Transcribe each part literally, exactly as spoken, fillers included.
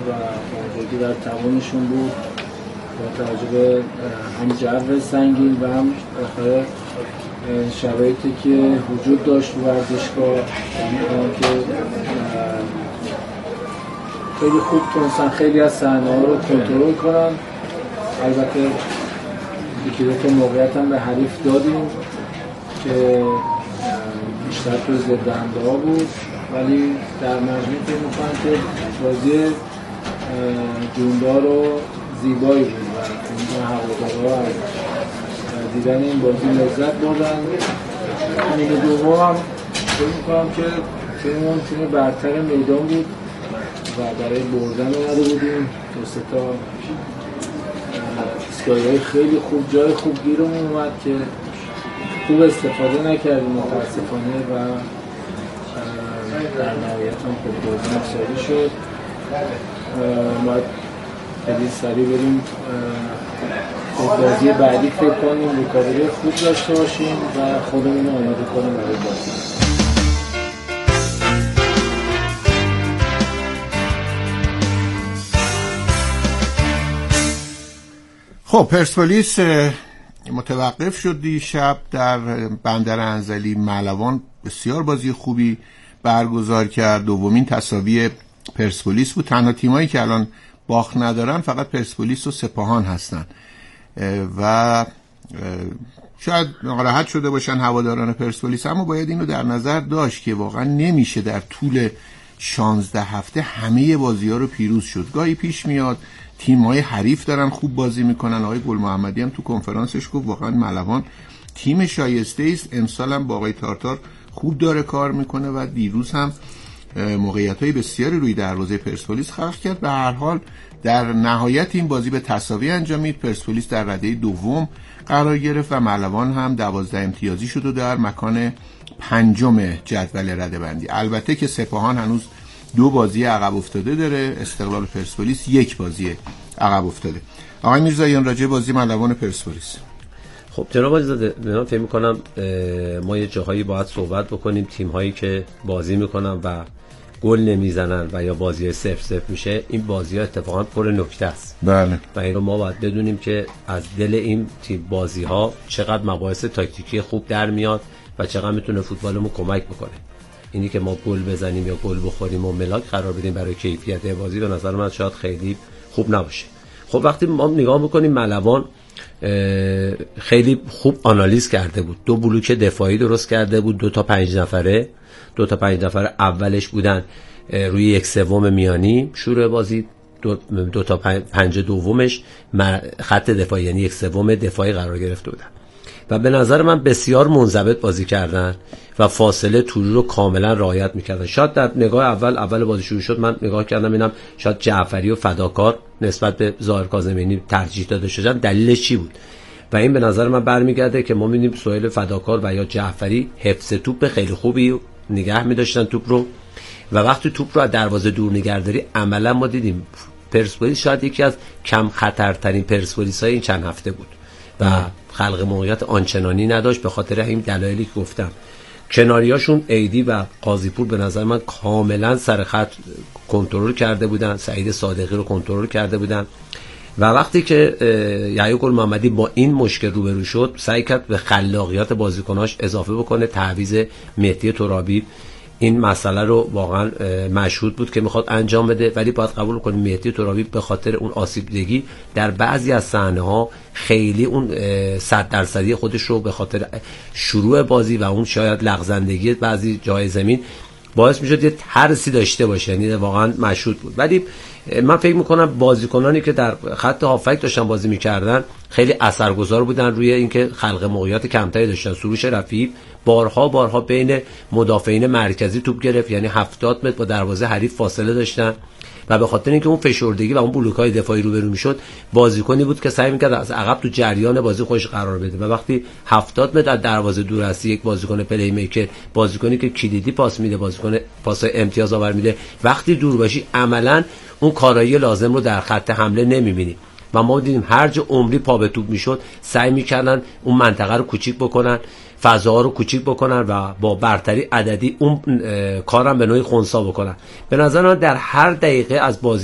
و اونجایی در توانشون بود با توجه به هم جو سنگین و هم شرایطی که وجود داشت تو ورزشگاه که خیلی خوب تونستن خیلی از صحنه‌ها رو کنترل کنن. البته یکی دو تا موقعیت هم به حریف دادیم که بیشتر تو ضدهنده ها بود، ولی در مجموع فکر می‌کنم که بازی جوندار و زیبایی بود و این هوادارها از دیدن این بازی لذت بردن. نیمه دوم هم فکر می‌کنم که تیممون تیم برتر میدان بود و برای بردن اومده بودیم. دو سه تا اسکای‌های خیلی خوب جای خوب گیرمون اومد که خوب استفاده نکردیم متاسفانه و در نهایت هم خوب بازی مساوی شد. باید خیلی سریع بریم بازی بعدی فکر کنیم، ریکاوری خوب داشته باشیم و خودمون رو آماده کنیم برای بازی. خب پرسپولیس متوقف شد دیشب در بندر انزلی. ملوان بسیار بازی خوبی برگزار کرد. دومین تساوی پرسپولیس بود. تنها تیمایی که الان باخت ندارن فقط پرسپولیس و سپاهان هستن و شاید ناراحت شده باشن هواداران پرسپولیس، اما باید اینو در نظر داشت که واقعا نمیشه در طول شانزده هفته همه بازی‌ها رو پیروز شد. گاهی پیش میاد تیم‌های حریف دارن خوب بازی میکنن. آقای گل محمدی هم تو کنفرانسش گفت واقعا ملوان تیم شایسته است. امسال هم با آقای تارتار خوب داره کار میکنه و دیروز هم موقعیت‌های بسیاری روی دروازه پرسپولیس خلق کرد. به هر حال در نهایت این بازی به تساوی انجامید. پرسپولیس در رده دوم قرار گرفت و ملوان هم دوازده امتیازی شد و در مکان پنجم جدول رده‌بندی. البته که سپاهان هنوز دو بازی عقب افتاده داره، استقلال پرسپولیس یک بازی عقب افتاده. آقای میرزاییان راجع بازی ملوان پرسپولیس. خب جناب علیزاده، من فکر می‌کنم ما یه جاهایی باید صحبت بکنیم. تیم‌هایی که بازی می‌کنن و گل نمیزنن و یا بازی صفر صفر میشه، این بازی‌ها اتفاقا پر نکته است. بله. و اینو ما باید بدونیم که از دل این تیم بازی‌ها چقدر مباحث تاکتیکی خوب در میاد و چقدر میتونه فوتبالمون کمک بکنه. اینی که ما گل بزنیم یا گل بخوریم و ملاک قرار بدیم برای کیفیت بازی، به نظر من شاید خیلی خوب نباشه. خب وقتی ما نگاه می‌کنیم ملوان خیلی خوب آنالیز کرده بود. دو بلوک دفاعی درست کرده بود، دو تا پنج نفره دو تا پنج نفر اولش بودن روی یک سوم میانی شروع بازی، دو, دو تا پنج دومش خط دفاعی یعنی یک سوم دفاعی قرار گرفته بودن و به نظر من بسیار منضبط بازی کردن و فاصله طولی رو کاملا رعایت میکردن. شاید در نگاه اول اول بازی شروع شد من نگاه کردم اینم شاید جعفری و فداکار نسبت به ظاهر کاظمی ترجیح داده شدن. دلیلش چی بود؟ و این به نظر من برمیگرده که ما می‌بینیم سهیل فداکار و یا جعفری حفظ توپ خیلی خوبی نگه می‌داشتن توپ رو و وقتی توپ رو از دروازه دور نگهداری عملا ما دیدیم پرسپولیس شاید یکی از کم خطرترین پرسپولیس‌های این چند هفته بود و خلق موقعیت آنچنانی نداشت به خاطر این دلایلی که گفتم. کناریاشون ایدی و قاضیپور به نظر من کاملا سر خط کنترل کرده بودن، سعید صادقی رو کنترل کرده بودن و وقتی که یحیی گل محمدی با این مشکل روبرو شد سعی کرد به خلاقیت بازیکناش اضافه بکنه. تعویض مهدی ترابی این مسئله رو واقعا مشهود بود که میخواد انجام بده، ولی باید قبول کنیم مهدی ترابی به خاطر اون آسیب‌دگی در بعضی از صحنه‌ها خیلی اون صد درصدی خودش رو به خاطر شروع بازی و اون شاید لغزندگی بعضی جای زمین باعث میشد یه ترسی داشته باشه، یعنی واقعا مشهود بود. ولی من فکر میکنم بازیکنانی که در خط هافک داشتن بازی میکردن خیلی اثرگذار بودن روی اینکه خلق موقعیت کمتری داشتن. سروش رفیعی بارها بارها بین مدافعین مرکزی توپ گرفت، یعنی هفتاد متر با دروازه حریف فاصله داشتن و به خاطر اینکه اون فشردگی و اون بلوک‌های دفاعی روبرو میشد بازیکنی بود که سعی میکرد از عقب تو جریان بازی خودش قرار بده و وقتی هفتاد متر از دروازه دور هستی یک بازیکن پلی میکر، بازیکنی که کلیدی پاس میده، بازیکن پاس امتیاز آور میده، وقتی دور باشی عملاً اون کارایی لازم رو در خط حمله نمیبینی و ما دیدیم هر جا عمری پا به توپ میشد سعی میکردن اون منطقه رو کوچیک بکنن، فضاها رو کوچیک بکنن و با برتری عددی اون کارم به نوعی خنثی بکنن. به نظر من در هر دقیقه از بازی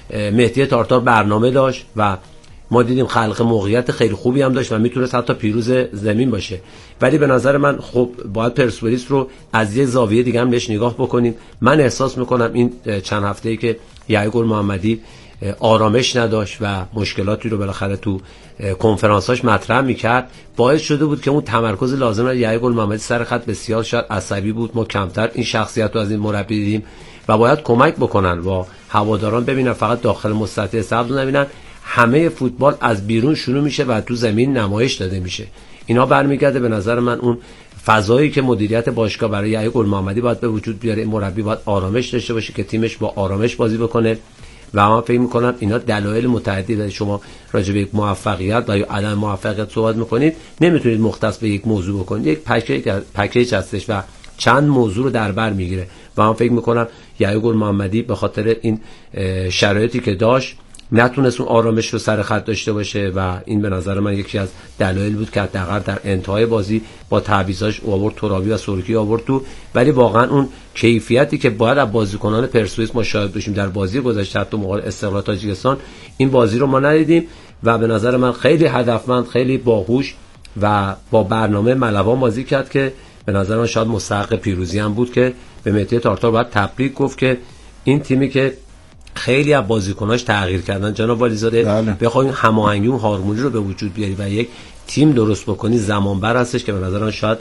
مهدی تارتار برنامه داشت و ما دیدیم خلق موقعیت خیلی خوبی هم داشت و میتونست حتی پیروز زمین باشه. ولی به نظر من خب باید پرسپولیس رو از یه زاویه دیگه هم بهش نگاه بکنیم. من احساس میکنم این چند هفته‌ای که یعقوب محمدی آرامش نداشت و مشکلاتی رو بالاخره تو کنفرانساش مطرح میکرد باعث شده بود که اون تمرکز لازم رو یعقوب محمدی سر خط بسیار شاید عصبی بود. ما کمتر این شخصیت رو از این مربی دیدیم و باید کمک بکنن و هواداران ببینن فقط داخل مستطیل سبز نبینن، همه فوتبال از بیرون شروع میشه و تو زمین نمایش داده میشه. اینا برمیگرده به نظر من اون فضایی که مدیریت باشگاه برای یعقوب محمدی باید به وجود بیاره. این مربی باید آرامش داشته باشه که تیمش با آرامش بازی بکنه و من فکر میکنم اینا دلایل متعددی داره. شما راجع به یک موفقیت و یا عدم موفقیت صحبت میکنید، نمیتونید مختص به یک موضوع بکنید. یک پکیج پکیج هستش و چند موضوع رو در بر میگیره و من فکر میکنم یعقوب محمدی به خاطر این شرایطی که داشت نتونست اون آرامش رو سر خط داشته باشه و این به نظر من یکی از دلایل بود که حداقل در انتهای بازی با تعویضاش آورد ترابی و سورکی آورد تو. ولی واقعا اون کیفیتی که باید از بازیکنان پرسپولیس ما شاهد باشیم در بازی گذشته حتی مقابل استقلال تاجیکستان، این بازی رو ما ندیدیم و به نظر من خیلی هدفمند، خیلی باهوش و با برنامه ملوان بازی کرد که به نظر من شاید مستحق پیروزی هم بود که به مهدی تارتار باید تبریک گفت که این تیمی که خیلی از بازیکناش تغییر کردن جناب والیزاده، بخواید هماهنگی و هارمونی رو به وجود بیاری و یک تیم درست بکنی زمان بر هستش که به نظر من شاید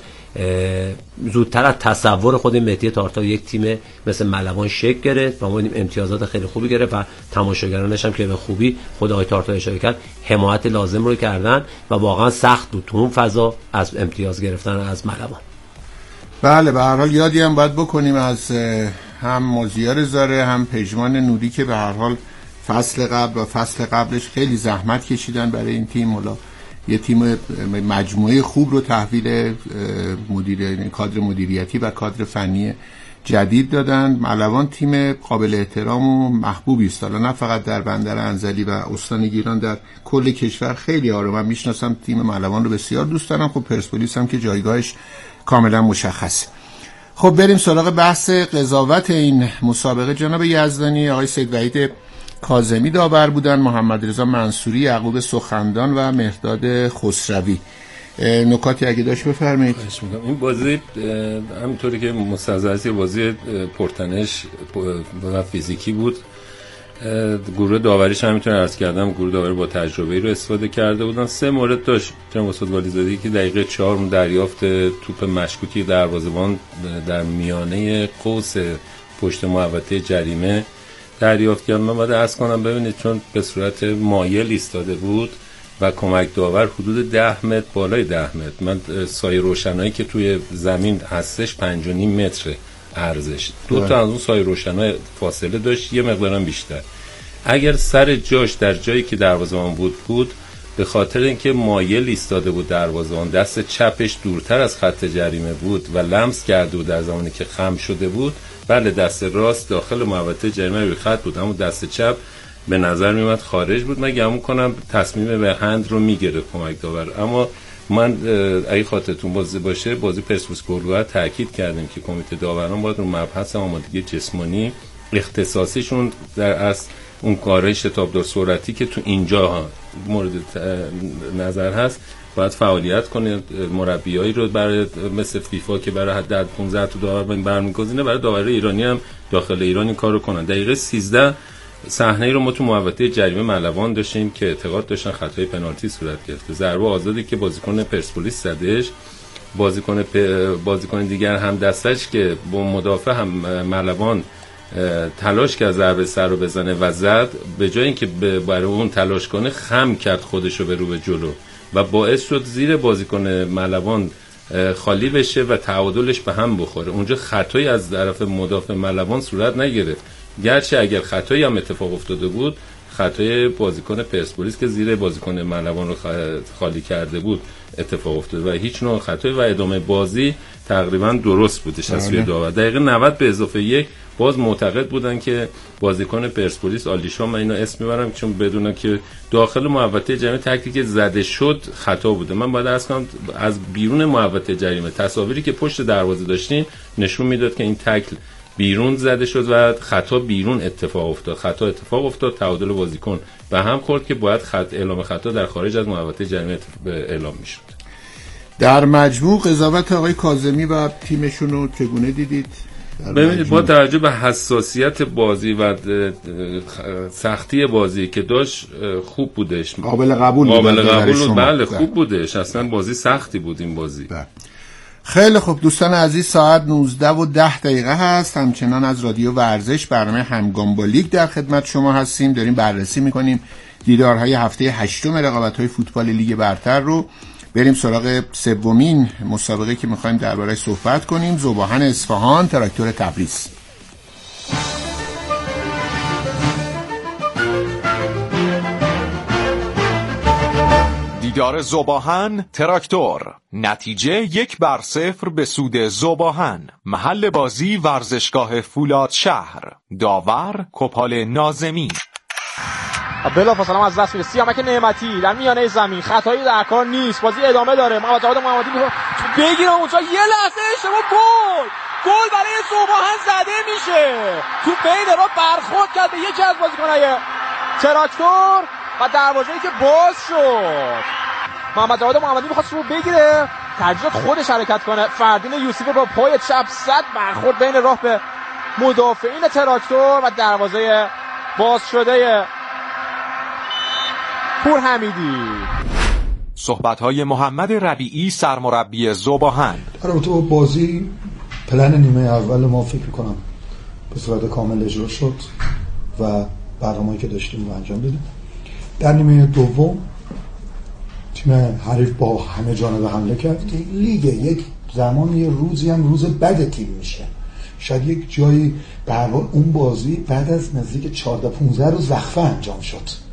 زودتر از تصور خود مهدی تارتار یک تیم مثل ملوان شکل گرفت و ما دیدیم امتیازات خیلی خوبی گرفت و تماشاگرانش هم که به خوبی خود آقای تارتار اشاره کرد حمایت لازم رو کردن و واقعا سخت بود تو اون فضا از امتیاز گرفتن از ملوان. بله به هر حال یادی هم باید بکنیم از هم موزیار زاره هم پژمان نوری که به هر حال فصل قبل و فصل قبلش خیلی زحمت کشیدن برای این تیم. حالا یه تیم مجموعه خوب رو تحویل مدیر کادر مدیریتی و کادر فنی جدید دادن. ملوان تیم قابل احترام و محبوبی است، حالا نه فقط در بندر انزلی و استان گیلان، در کل کشور خیلی ها رو من میشناسم تیم ملوان رو بسیار دوست دارم. خب پرسپولیس هم که جایگاهش کاملا مشخصه. خب بریم سراغ بحث قضاوت این مسابقه. جناب یزدانی، آقای سید وحید کاظمی داور بودن، محمد رضا منصوری، یعقوب سخندان و مهرداد خسروی. نکاتی اگه داشت بفرمایید. این بازی همینطوری که مستحضر بازی پرتنش و فیزیکی بود. گروه داوریش هم میتونه عرض کردم گروه داوری با تجربه‌ای رو استفاده کرده بودن. سه مورد داشت جناب استاد والیزاده که دقیقه چهار اون دریافت توپ مشکوکی دروازه‌بان در میانه قوس پشت محوطه جریمه دریافت کرد. من باید عرض کنم ببینید چون به صورت مایل ایستاده بود و کمک داور حدود ده متر بالای ده متر، من سایه روشنایی که توی زمین هستش پنج و نیم متر ارزش، دو تا از اون سایه روشنای فاصله داشت یه مقدارم بیشتر. اگر سر جاش در جایی که دروازه‌بان بود بود به خاطر اینکه مایل ایستاده بود دروازه‌بان، دست چپش دورتر از خط جریمه بود و لمس کرده بود در زمانی که خم شده بود، بله دست راست داخل محوطه جریمه روی خط بود اما دست چپ به نظر میومد خارج بود. من گمون کنم تصمیم به هند رو میگیره کمک داور. اما من اگه خاطرتون بازی باشه بازی پرسپولیس گلگهر تاکید کردیم که کمیته داوران باید رو مبحث آمادگی جسمانی اختصاصیشون در اصل اون کارهای شتابدار سرعتی که تو اینجا مورد نظر هست باید فعالیت کنه. مربیایی رو برای مثل فیفا که برای حد پانزده تا داور برمیگزینه برای داور ایرانی هم داخل ایران این کارو کنن. دقیقه سیزده صحنه رو ما تو محوطه جریمه ملوان داشتیم که اعتقاد داشتن خطای پنالتی صورت گرفته. ضربه آزادی که بازیکن پرسپولیس زدش، بازیکن پ... بازیکن دیگر هم دستش که با مدافع هم ملوان تلاش کرد ضربه سر رو بزنه و زد، به جای اینکه برای اون تلاش کنه خم کرد خودش رو به رو به جلو و باعث شد زیر بازیکن ملوان خالی بشه و تعادلش به هم بخوره. اونجا خطایی از طرف مدافع ملوان صورت نگرفت، گرچه اگر خطایی هم اتفاق افتاده بود خطای بازیکن پرسپولیس که زیر بازیکن ملوان رو خالی کرده بود اتفاق افتاده و هیچ نوع خطای و ادامه بازی تقریبا درست بودش از سوی داور. دقیقه نود به اضافه یک باز معتقد بودن که بازیکن پرسپولیس آلیشا، من اینو اسم میبرم چون بدونم که داخل محوطه جریمه تکلی که زده شد خطا بوده. من باید عرض کنم از بیرون محوطه جریمه تصاویری که پشت دروازه داشتیم نشون میداد که این تکل بیرون زده شد و خطا بیرون اتفاق افتاد. خطا اتفاق افتاد، تعادل بازیکن به هم خورد که باید خط اعلام خطا در خارج از محوطه جریمه اعلام میشد. در مجموع قضاوت آقای کاظمی و تیمشون رو چگونه دیدید؟ ببینید با توجه به حساسیت بازی و سختی بازی که داشت خوب بودش، قابل قبول قابل قبول بود. بله خوب بودش، اصلا بازی سختی بود این بازی. بله. خیلی خوب دوستان عزیز، ساعت نوزده و ده دقیقه هست. همچنان از رادیو ورزش برنامه همگام با لیگ در خدمت شما هستیم. داریم بررسی میکنیم دیدارهای هفته هشتم رقابت‌های فوتبال لیگ برتر رو. بریم سراغ سومین مسابقه که میخوایم درباره‌اش صحبت کنیم. ذوباهن اصفهان تراکتور تبریز. دیدار ذوباهن تراکتور. نتیجه یک بر صفر به سود ذوباهن. محل بازی ورزشگاه فولاد شهر. داور کپال ناظمی. بلافاصله از دست میره سیامک نعمتی در میانه زمین، خطایی در کار نیست، بازی ادامه داره. محمد جواد محمدی بگیره اونجا، یه لحظه اشتباه، گل گل برای ذوباهن زده میشه. تو بین را برخورد کرد به یکی از بازیکن‌های تراکتور و دروازه‌ای که باز شد. محمد جواد محمدی می‌خواد رو بگیره، ترجیح خودش حرکت کنه. فردین یوسفی با پای چپ زد، برخورد بین راه به مدافعین تراکتور و دروازه باز شده پور حمیدی. صحبت‌های محمد ربیعی سرمربی ذوباهن. البته بازی پلن نیمه اول ما فکر کنم به صورت کامل اجرا شد و برنامه‌ای که داشتیم رو انجام دادیم. در نیمه دوم تیم حریف با همه جانبه حمله کرد. لیگ یک زمان یه روزی هم روز بد تیم میشه. شاید یک جایی به هر حال اون بازی بعد از نزدیک چهارده پانزده روز وقفه انجام شد.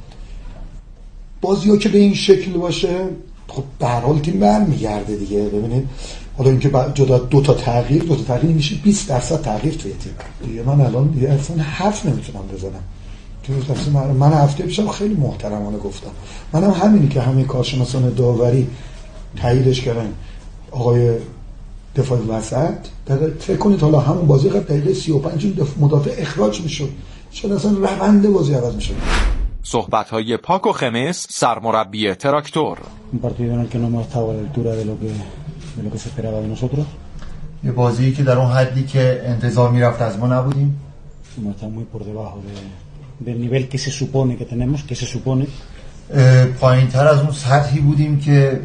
بازی‌ها که به این شکل باشه خب به هر حال تیم برمیگرده دیگه. ببینید حالا اینکه جدا دو تا تغییر دو تا تغییر میشه بیست درصد تغییر توی تیم دیگه. من الان دیگه اصلا حرف نمیتونم بزنم. تو من من هفته پیشم خیلی محترمانه گفتم. منم همینی که همه کارشناسان داوری تاییدش کردن. آقای دفاع وسط فکر کنید حالا همون بازی قبل دقیقه سی و پنج مدافع اخراج میشد، شاید اصلا روند بازی عوض میشد. صحبت‌های پاکو خمس سرمربی تراکتور. Un partido en el que no hemos estado a la altura de lo que de lo que se esperaba de nosotros. یه بازی که در اون حدی که انتظار میرفت از ما نبودیم. Hemos estado muy por debajo de del nivel que se supone que tenemos, que se supone. پایین‌تر از اون سطحی بودیم که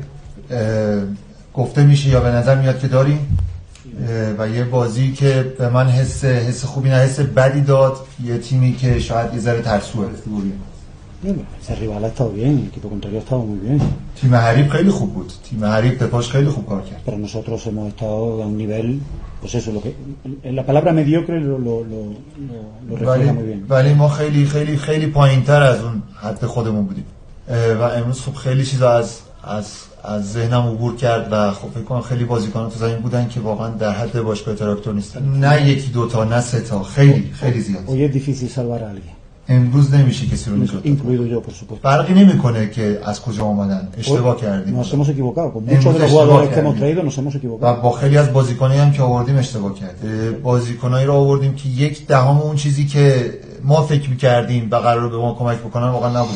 گفته میشه یا به نظر میاد که داریم. و یه بازی که به من حس حس خوبی نه حس بدی داد. یه تیمی که شاید یه ذره ترسوه. Ese rival ha estado bien, el equipo contrario ha estado muy bien. تیم حریف خیلی خوب بود. تیم حریف دفاعش خیلی خوب کار کرد. Pero nosotros hemos estado a un nivel, pues eso, lo que la palabra mediocre lo lo lo lo refleja muy bien. ولی ما خیلی خیلی خیلی پایین‌تر از اون حد خودمون بودیم. و امروز خب خیلی چیزا از از از ذهنم عبور کرد و خب فکر کنم خیلی بازیکنان تو زمین بودن که واقعا در حد باشگاه تراکتور نیستن. نه یکی دو تا نه سه تا، خیلی خیلی زیاد. Hoy es difícil salvar a alguien. امروز نمیشه کسی رو نجات داد. فرقی نمیکنه که از کجا اومدن. اشتباه کردیم. Nos hemos equivocado. Con muchos de los jugadores que hemos traído nos hemos equivocado. و با خیلی از بازیکنایی هم که آوردیم اشتباه کردیم. بازیکنایی رو آوردیم که یک دهم اون چیزی که ما فکر می‌کردیم و قراره به ما کمک بکنن واقعا نبودن.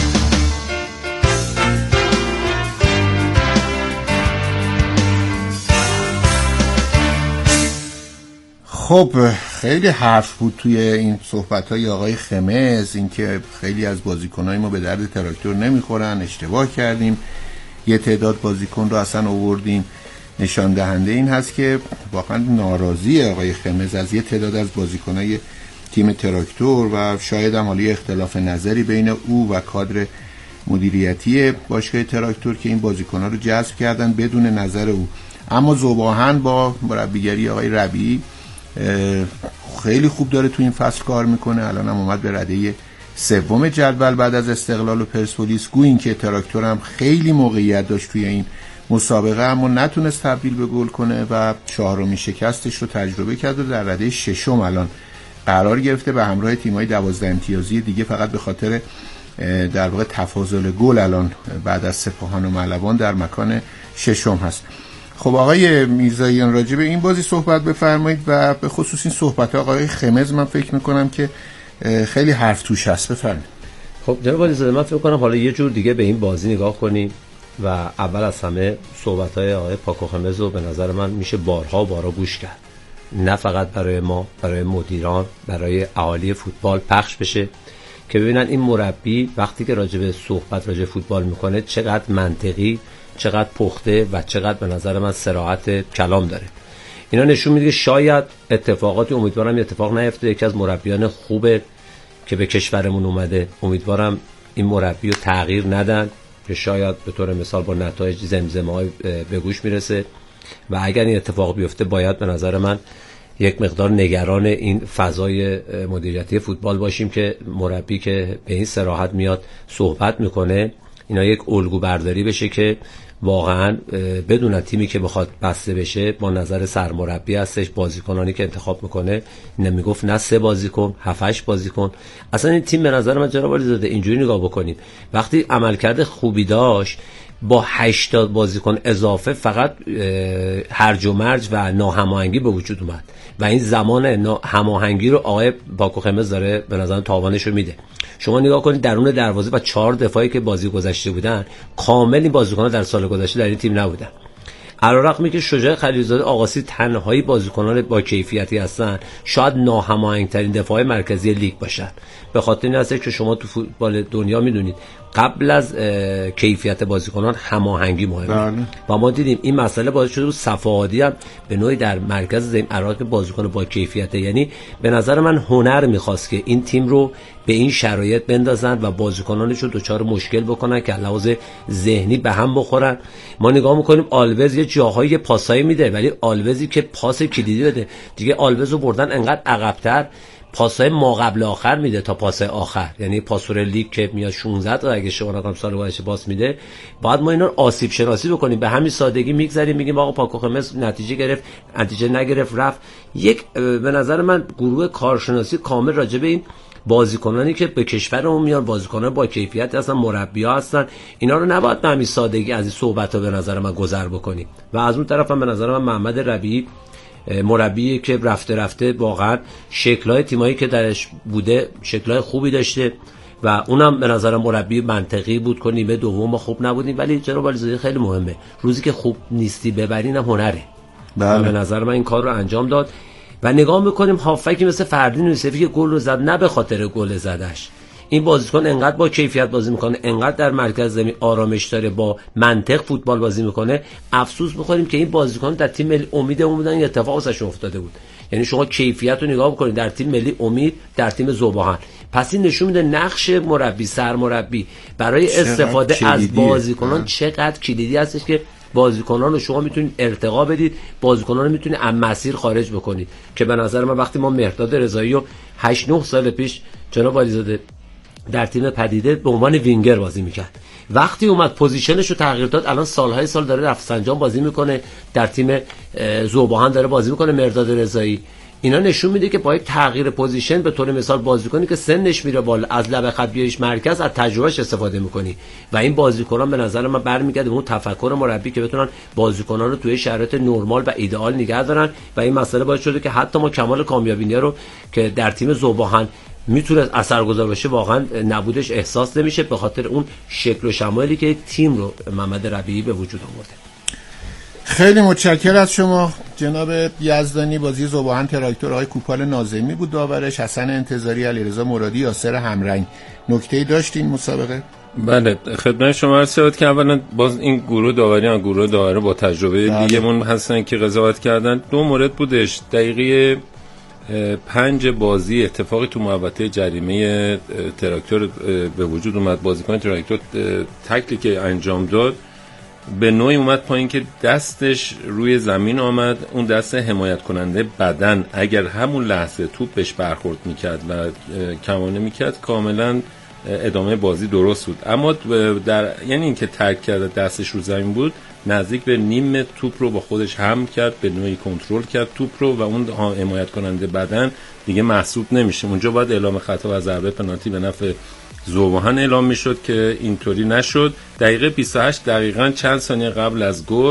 خب خیلی حرف بود توی این صحبت‌های آقای خمس، اینکه خیلی از بازیکن‌های ما به درد تراکتور نمیخورن، اشتباه کردیم، یه تعداد بازیکن رو اصلا آوردیم. نشان دهنده این هست که واقعا ناراضی آقای خمس از یه تعداد از بازیکن‌های تیم تراکتور و شاید هم حالی اختلاف نظری بین او و کادر مدیریتی باشگاه تراکتور که این بازیکن‌ها رو جذب کردن بدون نظر او. اما ذوباهن با مربیگری آقای ربیعی خیلی خوب داره تو این فصل کار میکنه. الان هم اومد به رده سوم جدول بعد از استقلال و پرسپولیس. گویا این که تراکتور هم خیلی موقعیت داشت توی این مسابقه اما نتونست تبدیل به گل کنه و چهارمین شکستش رو تجربه کرد و در رده ششم الان قرار گرفته به همراه تیم‌های دوازده امتیازی دیگه، فقط به خاطر در واقع تفاضل گل الان بعد از سپاهان و ملوان در مکان ششم هست. خب آقای میرزاییان راجع به این بازی صحبت بفرمایید و به خصوص این صحبت آقای خمز من فکر میکنم که خیلی حرف توش هست. بفرمایید. خب جناب علیزاده من فکر کنم حالا یه جور دیگه به این بازی نگاه کنیم و اول از همه صحبت‌های آقای پاکو خمز رو به نظر من میشه بارها بارها گوش کرد، نه فقط برای ما، برای مدیران، برای اهالی فوتبال پخش بشه که ببینن این مربی وقتی که راجع به صحبت راجع فوتبال میکنه چقدر منطقی، چقدر پخته و چقدر به نظر من صراحت کلام داره. اینا نشون میده که شاید اتفاقاتی، امیدوارم اتفاق نیفته، یکی از مربیان خوبه که به کشورمون اومده، امیدوارم این مربی رو تغییر ندن که شاید به طور مثال با نتایج زمزمه‌های به گوش میرسه و اگر این اتفاق بیفته باید به نظر من یک مقدار نگران این فضای مدیریتی فوتبال باشیم که مربی که به این صراحت میاد صحبت میکنه اینا یک الگو برداری بشه که واقعا بدون تیمی که بخواد بسته بشه با نظر سرمربی هستش، بازیکنانی که انتخاب میکنه نمیگفت نه سه بازیکن، هفت هشت بازیکن. اصلا این تیم به نظر من جناب علیزاده اینجوری نگاه بکنیم وقتی عملکرد خوبی داشت با هشتاد بازیکن اضافه فقط هرج و مرج و ناهماهنگی به وجود اومد و این زمان هماهنگی رو آقای پاکو خمز داره به نظر تاوانش رو میده. شما نگاه کنید درون دروازه و چهار دفاعی که بازی گذشته بودن کامل این بازیکن‌ها در سال گذشته در این تیم نبودن، علیرغمی که شجاع خلیلزاده آقاسی تنهایی بازیکنان با کیفیتی هستن، شاید ناهماهنگ‌ترین دفاع مرکزی لیگ باشن. به خاطر این هست که شما تو فوتبال دنیا میدونید قبل از کیفیت بازیکنان هماهنگی مهمه و ما دیدیم این مسئله باعث شده صفاعادی هم به نوعی در مرکز زمین عراق بازیکن با کیفیته. یعنی به نظر من هنر میخواست که این تیم رو به این شرایط بندازن و بازیکنانش رو دچار مشکل بکنن که لحاظ ذهنی به هم بخورن. ما نگاه میکنیم آلوز یه جاهای پاسایی میده ولی آلوزی که پاس کلیدی بده دیگه آلوز رو بردن انقدر عقب‌تر پاسای ما قبل آخر میده تا پاس آخر، یعنی پاسور لیگ که میاد شانزده تا اگه شما رقم سال گذشته پاس میده باید ما اینا رو آسیب شناسی بکنیم. به همین سادگی میگذریم میگیم آقا پاکو خمس نتیجه گرفت، نتیجه نگرفت، رفت. یک به نظر من گروه کارشناسی کامل راجع به این بازیکنانی که به کشورمون میان، بازیکنان با کیفیت هستن، مربی‌ها هستن، اینا رو نباید به همین سادگی از این صحبت‌ها به نظر من گذر بکنیم. و از اون طرف هم به نظر من محمد ربیعی مربی که رفته رفته واقعا شکل‌های تیمایی که درش بوده شکل‌های خوبی داشته و اونم به نظرم مربی منطقی بود که نیمه دوم ما خوب نبودیم، ولی جناب علیزاده خیلی مهمه روزی که خوب نیستی ببرین هم هنره. بله. به نظر من این کار رو انجام داد و نگاه میکنیم هافکی مثل فردین یوسفی که گل رو زد نه به خاطر گل زدش، این بازیکن انقدر با کیفیت بازی میکنه، انقدر در مرکز زمین آرامش داره، با منطق فوتبال بازی میکنه. افسوس میخوریم که این بازیکن در تیم ملی امید بودن این اتفاق واسش افتاده بود. یعنی شما کیفیت رو نگاه بکنید در تیم ملی امید، در تیم ذوباهن، پس این نشون میده نقش مربی، سرمربی برای استفاده از بازیکنان چقدر کلیدی هستش که بازیکنان رو شما میتونید ارتقا بدید، بازیکنان رو میتونید از مسیر خارج بکنید. که به نظر من وقتی ما مهرداد رضایی رو هشت نه سال پیش جناب علیزاده در تیم پدیده به عنوان وینگر بازی میکرد، وقتی اومد پوزیشنش رو تغییر داد الان سالهای سال داره رفسنجان بازی میکنه، در تیم ذوباهن داره بازی میکنه مهرداد رضایی. اینا نشون میده که با یک تغییر پوزیشن به طور مثال بازیکنی که سنش میره بالا از لبه خط بیاریش مرکز از تجربهش استفاده میکنی و این بازیکنان به نظر من برمیگرده به اون تفکر مربی که بتونن بازیکنان رو توی شرایط نرمال و ایدئال نگه دارن و این مسئله باعث شده که حتی ما کمال کامیابی رو که در تیم ذوباهن میتونه اثرگذار باشه واقعا نبودش احساس نمیشه به خاطر اون شکل و شمایلی که تیم رو محمد ربیعی به وجود آورده. خیلی متشکرم از شما جناب یزدانی. بازی ذوباهن تراکتور آقای کوپال ناظمی بود داورش، حسن انتظاری، علیرضا مرادی، یاسر همرنگ. نکته‌ای داشتین مسابقه؟ بله خدمت شما عرض شد که اولا باز این گروه داوری ها گروه داوری با تجربه لیگمون هستن که قضاوت کردن. دو مورد بودش، دقیقه پنج بازی اتفاقی تو محوطه جریمه تراکتور به وجود اومد. بازیکن تراکتور تکلی که انجام داد به نوعی اومد پایین که دستش روی زمین آمد، اون دست حمایت کننده بدن اگر همون لحظه توپ بهش برخورد میکرد و کمانه میکرد کاملا ادامه بازی درست بود. اما در یعنی اینکه ترک کرد دستش رو زمین بود نزدیک به نیم توپ رو با خودش حمل کرد، به نوعی کنترل کرد توپ رو و اون حمایت کننده بدن دیگه محسوب نمیشه. اونجا باید اعلام خطا و ضربه پنالتی به نفع ذوباهن اعلام میشد که اینطوری نشد. دقیقه بیست و هشت دقیقاً چند ثانیه قبل از گل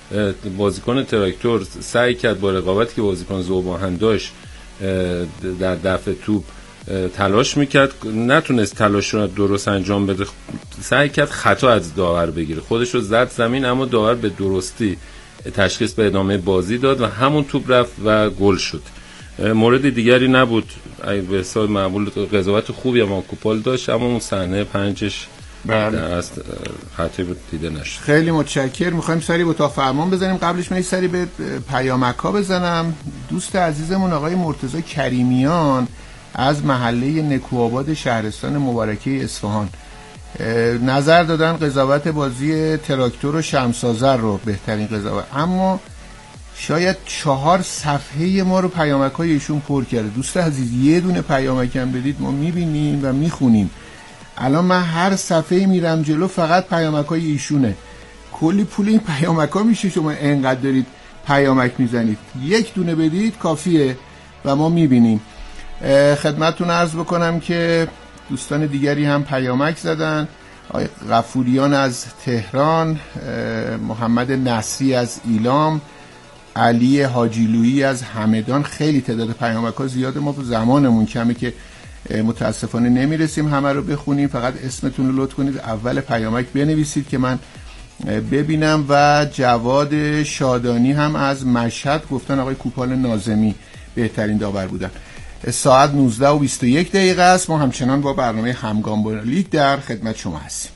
بازیکن تراکتور سعی کرد با رقابتی که بازیکن ذوب‌آهن داشت در دفع توپ تلاش میکرد، نتونست تلاش رو درست انجام بده، سعی کرد خطا از داور بگیره، خودش رو زد زمین، اما داور به درستی تشخیص به ادامه بازی داد و همون توپ رفت و گل شد. مورد دیگری نبود، به حساب معمول قضاوت خوبی اما کوپال داشت، اما اون صحنه پنجش بله از خطی بود دیده نشد. خیلی متشکر. میخوایم سری با تا فرمان بزنیم، قبلش من سری به پیامک ها بزنم. دوست عزیزمون آقای مرتضی کریمیان از محله نکوآباد شهرستان مبارکه اصفهان نظر دادن قضاوت بازی تراکتور و شمس‌آذر رو بهترین قضاوت، اما شاید چهار صفحه ما رو پیامک های ایشون پر کرده. دوست عزیز یه دونه پیامک هم بدید ما میبینیم و میخونیم. الان من هر صفحه میرم جلو فقط پیامک های ایشونه، کلی پول این پیامک ها میشه. شما انقدر دارید پیامک میزنید، یک دونه بدید کافیه و ما میبینیم. خدمتتون عرض بکنم که دوستان دیگری هم پیامک زدن. آقای غفوریان از تهران، محمد نصری از ایلام، علی حاجیلویی از همدان. خیلی تعداد پیامک ها زیاده، ما زمانمون کمه که متاسفانه نمیرسیم همه رو بخونیم. فقط اسمتون رو لطف کنید اول پیامک بنویسید که من ببینم. و جواد شادانی هم از مشهد گفتن آقای کوپال ناظمی بهترین داور بودن. ساعت نوزده و بیست و یک دقیقه است. ما همچنان با برنامه همگام با لیگ در خدمت شما هستیم.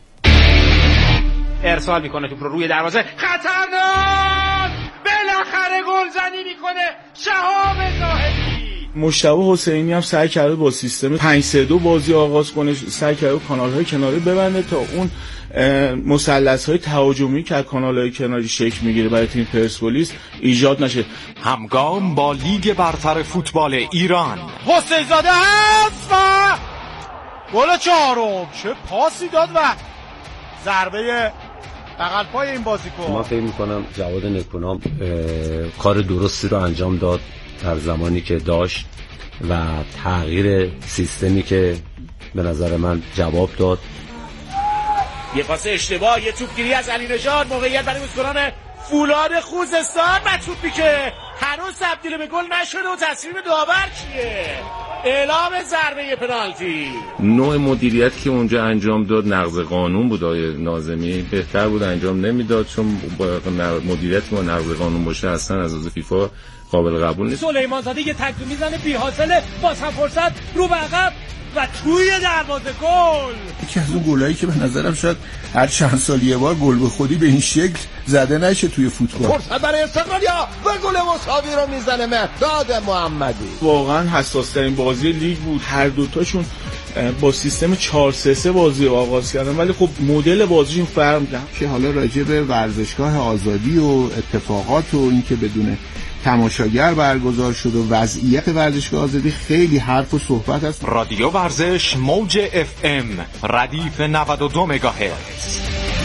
ارسال میکنه توپ رو روی دروازه، خطرناک، بالاخره گلزنی میکنه شهاب زاهدی. مجتبی حسینی هم سعی کرده با سیستم پنج سه دو بازی آغاز کنه، سعی کرده کانال‌های کناری ببنده تا اون مثلث‌های تهاجمی که از کانال‌های کناری شکل میگیره برای تیم پرسپولیس ایجاد نشه. همگام با لیگ برتر فوتبال ایران. حسین زاده هست و گل چهارم. چه پاسی داد و ضربه بغل پای این بازیکن. من فکر می‌کنم جواد نکونام کار درستی رو انجام داد در زمانی که داشت و تغییر سیستمی که به نظر من جواب داد. یه پاس اشتباه، یه توپگیری از علی نژاد، موقعیت برای بازیکنان فولاد خوزستان و توپی که هنوز تبدیل به گل نشده و تصمیم داور چیه؟ اعلام ضربه پنالتی. نوع مدیریت که اونجا انجام داد نقض قانون بود. آقای ناظمی بهتر بود انجام نمیداد، چون با مدیریت با نقض قانون باشه اصلا از از فیفا قابل قبول نیست. سلیمان زاده یه تکل میزنه بی حاصله، باز هم فرصت رو به عقب و توی دروازه گل. یکی از اون گلایی که به نظرم شاید هر چند سال یه بار گل به خودی به این شکل زده نشه توی فوتبال. فرصت برای استقلالیا و گل مساوی رو میزنه مهداد محمدی. واقعا حساس ترین بازی لیگ بود. هر دوتاشون با سیستم چهار سه سه بازی رو آغاز کردن، ولی خب مدل بازیشون فرق می‌کنه. که حالا راجع به ورزشگاه آزادی و اتفاقات و اینکه بدون تماشاگر برگزار شد و وضعیت ورزشگاه آزادی خیلی حرف و صحبت است. رادیو ورزش موج اف ام ردیف نود و دو مگاهرتز.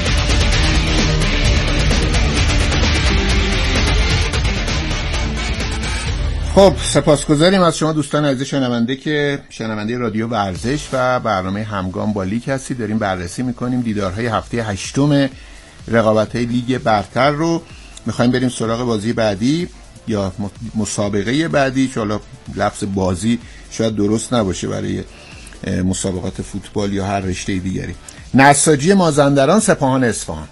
خب سپاسگزاریم از شما دوستان عزیز شنونده که شنونده رادیو ورزش و برنامه همگام با لیگ هستید. داریم بررسی میکنیم دیدارهای هفته هشتم رقابت‌های لیگ برتر رو. میخوایم بریم سراغ بازی بعدی یا مسابقه بعدی که حالا لفظ بازی شاید درست نباشه برای مسابقات فوتبال یا هر رشته دیگری. نساجی مازندران سپاهان اصفهان.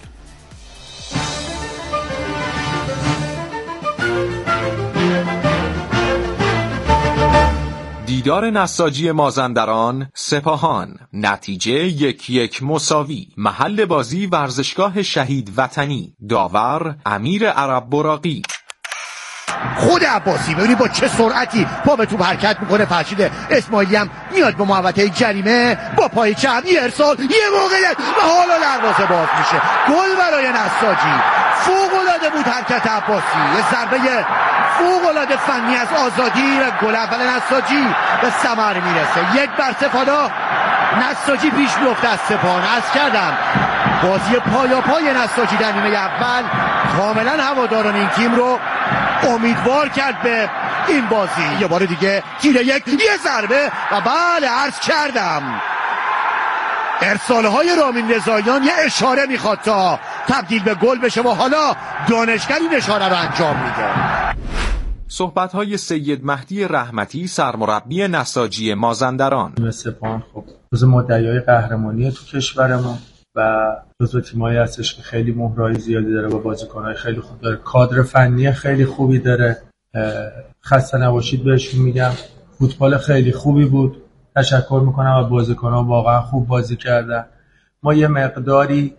دیدار نساجی مازندران سپاهان، نتیجه یک یک مساوی. محل بازی ورزشگاه شهید وطنی. داور امیر عرب براقی. خود عباسی ببینید با چه سرعتی پا به توپ حرکت میکنه. فرشید اسماعیلی هم میاد به محوطه جریمه با پای چپ، یه ارسال، یه موقعیت و حالا دروازه باز میشه. گل برای نساجی. فوق العاده بود حرکت عباسی، یه ضربه فوق العاده فنی از آزادی و گل اول نساجی به ثمر میرسه. یک بر صفر نساجی پیش میفته از سپاهان. عرض کردم بازی پایا پای نساجی در نیمه اول کاملا هواداران این تیم رو امیدوار کرد به این بازی. یه بار دیگه تیر یک، یه ضربه و بله عرض کردم ارسالهای رامین رضاییان یه اشاره میخواد تا تبدیل به گل بشه و حالا دانشگر این اشاره رو انجام میده. صحبت‌های سید مهدی رحمتی سرمربی نساجی مازندران. سپاهان خب جزو مدعیای قهرمانی تو کشورمون و جزو تیمایی هستش که خیلی مهرهای زیادی داره و بازیکن‌های خیلی خوب داره، کادر فنی خیلی خوبی داره. خسته نباشید بهشون میگم، فوتبال خیلی خوبی بود. تشکر میکنم از بازیکن‌ها، واقعا خوب بازی کردن. ما یه مقداری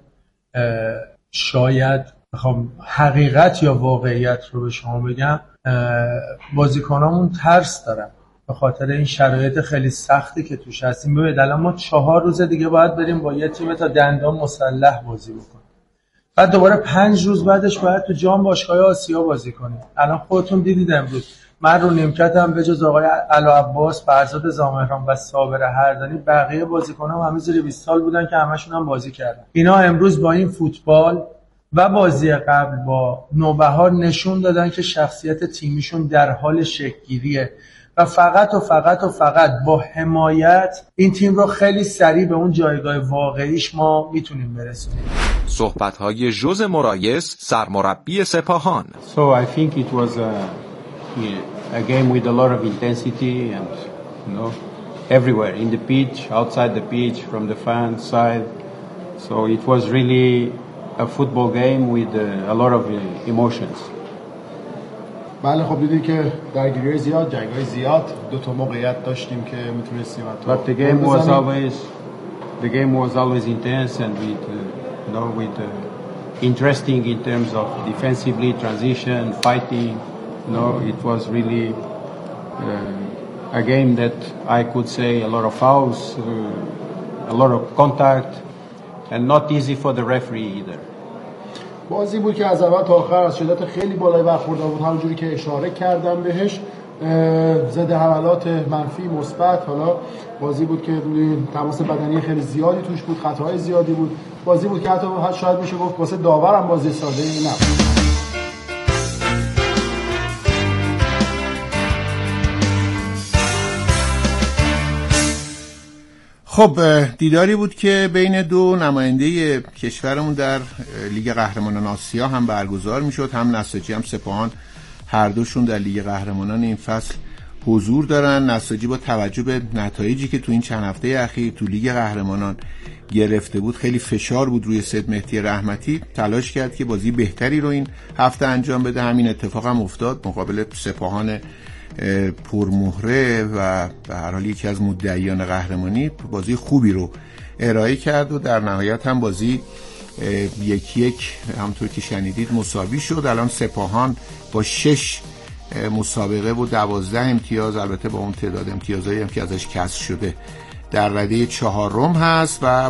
شاید بخوام حقیقت یا واقعیت رو به شما بگم، بازیکنامون ترس دارن به خاطر این شرایط خیلی سختی که توش هستیم. ببینید الان ما چهار روز دیگه باید بریم با یه تیم تا دندان مسلح بازی بکنیم، بعد دوباره پنج روز بعدش باید تو جام باشگاه آسیا بازی کنیم. الان خودتون دیدید امروز من رو نیمکتم به جز آقای علاعباس، فرزاد زامهران و صابر هردانی بقیه بازیکن‌ها همه زیر بیست سال بودن که همشون هم بازی کردن. اینا امروز با این فوتبال و بازی قبل با نوبهار نشون دادن که شخصیت تیمیشون در حال شکل‌گیریه و فقط و فقط و فقط با حمایت این تیم رو خیلی سریع به اون جایگاه واقعیش ما میتونیم برسونیم. صحبت‌های ژوز مرایس سرمربی سپاهان. So I think it was a, a game with a lot of intensity and you know everywhere in the pitch, outside the pitch, from the fan side. So it was really a football game with a, a lot of emotions. بله خب دیدی که درگیری زیاد، جنگ‌های زیاد، دو تا موقعیت داشتیم که میتونستیم But the game was always the game was always intense and with uh, you know with uh, interesting in terms of defensively, transition, fighting. You know, it was really uh, a game that I could say a lot of fouls, uh, a lot of contact, and not easy for the referee either. بازی بود که از اول تا آخر از شدت خیلی بالای برخوردار بود، همونجوری که اشاره کردم بهش، ضد حملات منفی مثبت. حالا بازی بود که تماس بدنی خیلی زیادی توش بود، خطاهای زیادی بود. بازی بود که حتی شاید میشه گفت واسه داور هم بازی ساده ای نبود. خب دیداری بود که بین دو نماینده کشورمون در لیگ قهرمانان آسیا هم برگزار میشد. هم نساجی هم سپاهان هر دوشون در لیگ قهرمانان این فصل حضور دارن. نساجی با توجه به نتایجی که تو این چند هفته اخیر تو لیگ قهرمانان گرفته بود، خیلی فشار بود روی سید مهدی رحمتی، تلاش کرد که بازی بهتری رو این هفته انجام بده. همین اتفاق هم افتاد مقابل سپاهان پرمهره و به هر حال یکی از مدعیان قهرمانی بازی خوبی رو ارائه کرد و در نهایت هم بازی یکی یک همونطور که شنیدید مساوی شد. الان سپاهان با شش مسابقه و دوازده امتیاز، البته با اون تعداد امتیازایی هم که ازش کسر شده، در رده چهارم هست و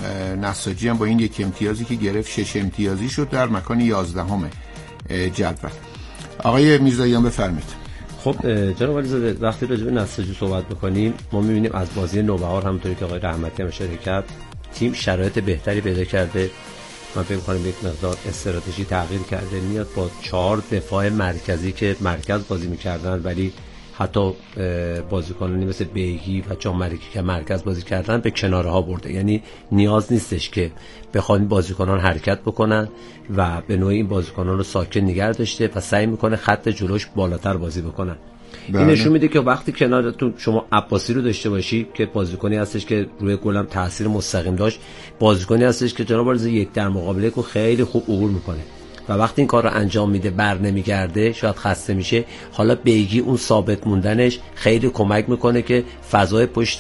نساجی هم با این یک امتیازی که گرفت شش امتیازی شد در مکان یازدهم جدول. آقای میرزاییان بفرمایید. خب جناب علیزاده، وقتی راجع به نساجی صحبت می‌کنیم ما می‌بینیم از بازی نوبهار همونطوری که آقای رحمتی هم اشاره کرد تیم شرایط بهتری پیدا کرده. من فکر می‌کنم یک مقدار استراتژی تغییر کرده، میاد با چهار دفاع مرکزی که مرکز بازی می‌کردن ولی حتی بازیکنانی مثل بیگی و جان ملکی که مرکز بازی کردن به کناره ها برده. یعنی نیاز نیستش که بخوان بازیکنان حرکت بکنن و به نوعی این بازیکنان رو ساکن نگه داشته و سعی میکنه خط جلوش بالاتر بازی بکنن. این نشون میده که وقتی کنارتون شما عباسی رو داشته باشی که بازیکنی هستش که روی گل هم تاثیر مستقیم داشت، بازیکنی هستش که جناب علیزاده یک در مقابله کو خیلی خوب عبور میکنه و وقتی این کار رو انجام میده بر نمیگرده، شاید خسته میشه. حالا بیگی اون ثابت موندنش خیلی کمک میکنه که فضای پشت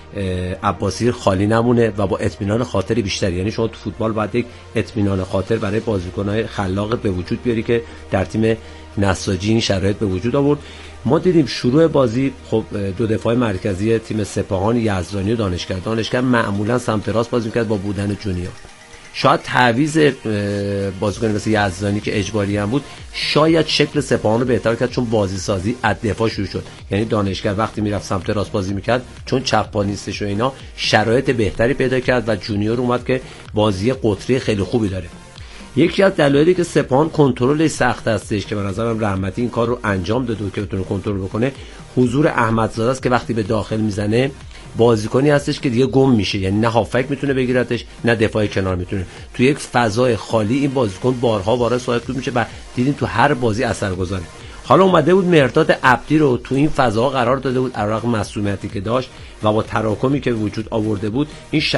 عباسی خالی نمونه و با اطمینان خاطری بیشتری. یعنی شما تو فوتبال باید یک اطمینان خاطر برای بازیکن‌های خلاق به وجود بیاری که در تیم نساجی این شرایط به وجود آورد. ما دیدیم شروع بازی خب دو دفاع مرکزی تیم سپاهان یزدانی و دانشگر دانشگر معمولا سمت راست بازی می‌کرد با بودن جونیور. شاید تعویض بازیکن مثل یزدانی که اجباری هم بود شاید شکل سپاهان رو بهتر کرد، چون بازی سازی از دفاع شروع شد. یعنی دانشگر وقتی میرفت سمت راست بازی میکرد چون چپ پا نیستش و اینا شرایط بهتری پیدا کرد و جونیور اومد که بازی قطری خیلی خوبی داره. یکی از دلایلی که سپاهان کنترل سخت هستش که به نظرم رحمتی این کار رو انجام داده که بتونه کنترل بکنه حضور احمدزاده است که وقتی به داخل میزنه بازیکنی هستش که دیگه گم میشه، یعنی نه هافک میتونه بگیرتش نه دفاع کنار میتونه. تو یک فضای خالی این بازیکن بارها وارد صاحب توپ میشه و دیدیم تو هر بازی اثرگذاره. حالا اومده بود مهرداد عبدی رو تو این فضا قرار داده بود علاوه بر مسئولیتی که داشت و با تراکمی که وجود آورده بود این